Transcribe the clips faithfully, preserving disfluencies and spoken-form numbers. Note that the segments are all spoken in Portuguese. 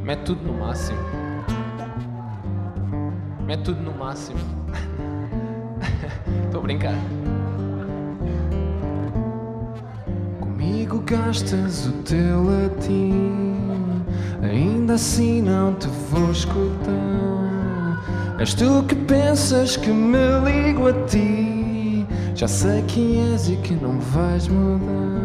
Mete tudo no máximo. Mete tudo no máximo. Estou a brincar. Comigo gastas o teu latim, ainda assim não te vou escutar. És tu que pensas que me ligo a ti. Já sei quem és e que não vais mudar.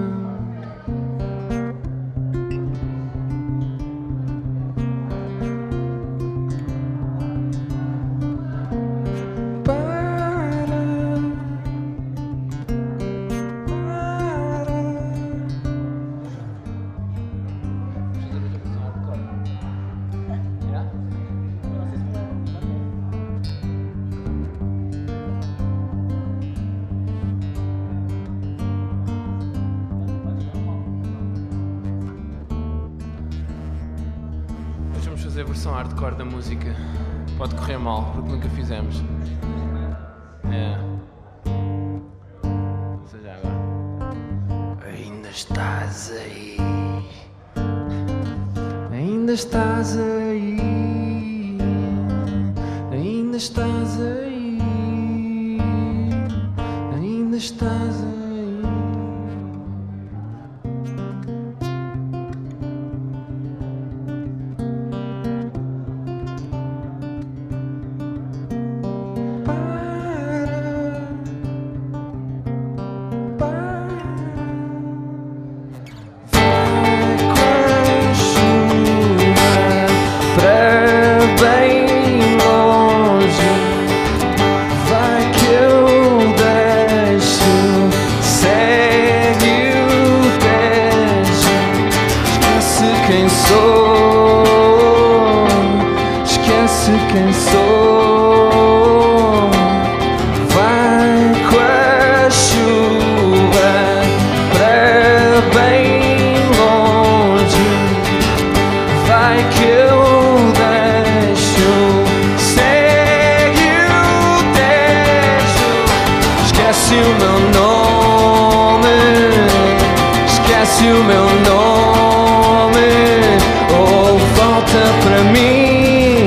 Vamos fazer a versão hardcore da música. Pode correr mal, porque nunca fizemos. É. Não sei já agora. Ainda estás aí. Ainda estás aí. Ainda estás aí. Ainda estás aí. Quem sou, esquece quem sou. Vai com a chuva para bem longe. Vai que eu deixo, segue o tejo. Esquece o meu nome, esquece o meu nome. Oh, volta para mim,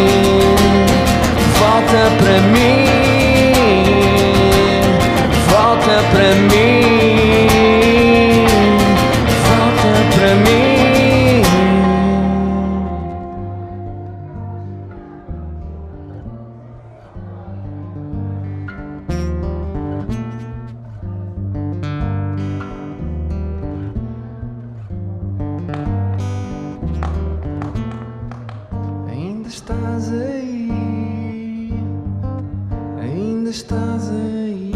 volta para mim, volta para mim, volta para mim. Ainda estás aí, ainda estás aí.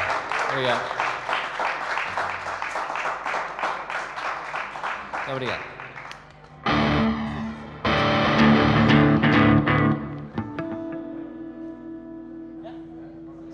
Obrigado. Obrigado.